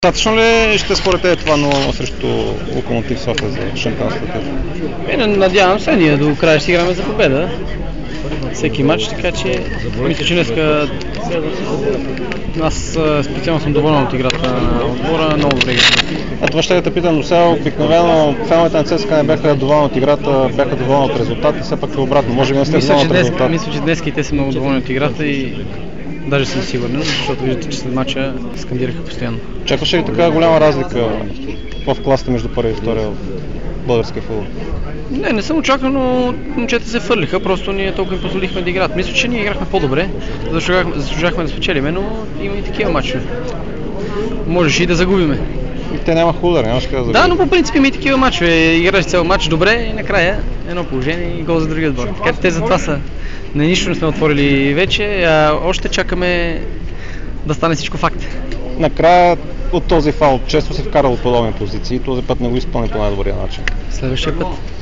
Достатъчно ли ще според теб това 0 срещу Локомотив София за шампионската титла? Надявам се, ние до края ще играме за победа. Всеки матч, така че мисля, че днеска аз специално съм доволен от играта на отбора, много добре игра. А това ще те питам, но сега обикновено феновете на ЦСКА не бяха доволни от играта, бяха доволни от резултата, все пак е обратно, може би не сте доволни от резултата. Мисля, че днес и те са много доволни от играта и даже съм сигурен, защото виждате, че след мача скандираха постоянно. Чакваше ли така голяма разлика в класата между първи и втория в българския футбол? Не съм очаквал, но момчета се фърлиха, просто ние толкова им позволихме да играят. Мисля, че ние играхме по-добре, заслужахме да спечелиме, но има и такива мачове. Можеше и да загубиме. И те нямаха удар, нямаше как да загубим. Да, но по принцип има и такива мачове. Играш цял матч добре и накрая едно положение и гол за другия отбор. Така че те затова са. На нищо не сме отворили вече, а още чакаме да стане всичко факт. Накрая от този фаул често се вкарал от подобни позиции, този път не го изпълни по най-добрия начин. Следващия път.